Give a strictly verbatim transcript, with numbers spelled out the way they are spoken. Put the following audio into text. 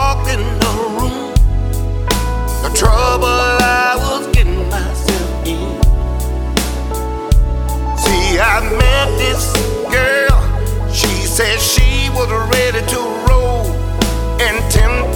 walked in the room, the trouble I was getting myself in. See, I met this girl, she said she was ready to roll, and ten